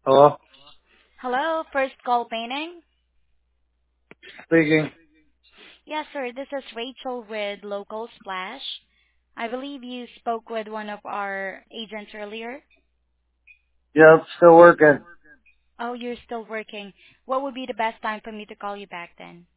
Hello? Hello, First Call Painting. Speaking. Yes, sir. This is Rachel with Local Splash. I believe you spoke with one of our agents earlier. Yep, still working. Oh, you're still working. What would be the best time for me to call you back then?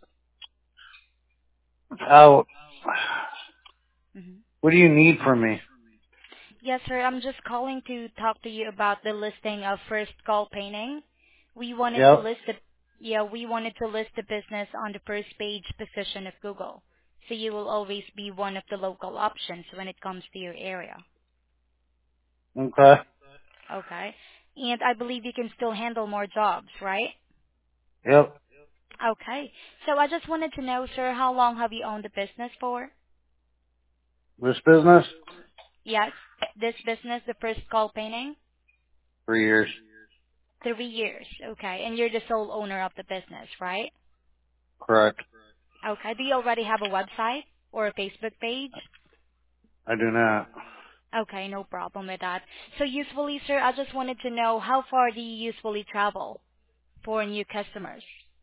Oh, hmm what do you need from me? Yes, sir. I'm just calling to talk to you about the listing of First Call Painting. We wanted to Yep. list the we wanted to list the business on the first page position of Google. So you will always be one of the local options when it comes to your area. Okay. Okay. And I believe you can still handle more jobs, right? Yep. Okay. So I just wanted to know, sir, how long have you owned the business for? This business? Yes. This business, the First Call Painting? 3 years. 3 years. Okay. And you're the sole owner of the business, right? Correct. Okay. Do you already have a website or a Facebook page? I do not. Okay, no problem with that. So usually, sir, I just wanted to know how far do you usually travel for new customers?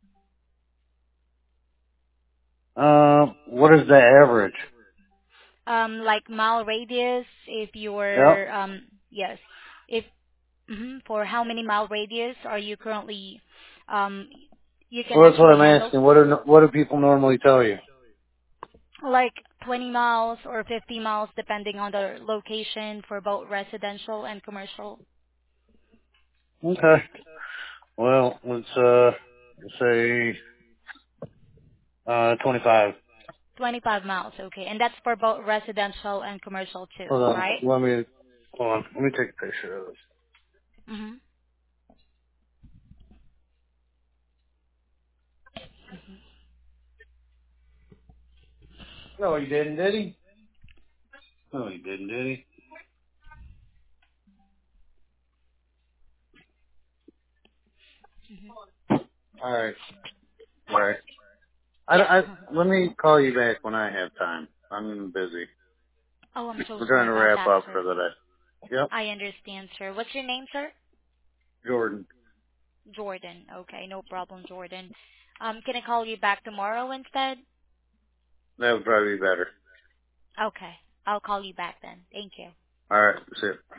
What is the average? Like mile radius, if Yep. you're, yes, if, for how many mile radius are you currently, um, you can Well, that's what actually I'm handle? asking. What do people normally tell you? Like 20 miles or 50 miles, depending on the location for both residential and commercial. Okay. Well, let's say, 25. 25 miles, okay. And that's for both residential and commercial too, Hold on. right? Hold on. Let me take a picture of this. Mm-hmm. No, he didn't, did he? No, he didn't, did he? Alright. Alright. Yeah. Let me call you back when I have time. I'm busy. Oh, I'm so We're trying sorry to about wrap that, up sir. for the day. Yep. I understand, sir. What's your name, sir? Jordan. Jordan. Okay, no problem, Jordan. Can I call you back tomorrow instead? That would probably be better. Okay, I'll call you back then. Thank you. Alright, see ya.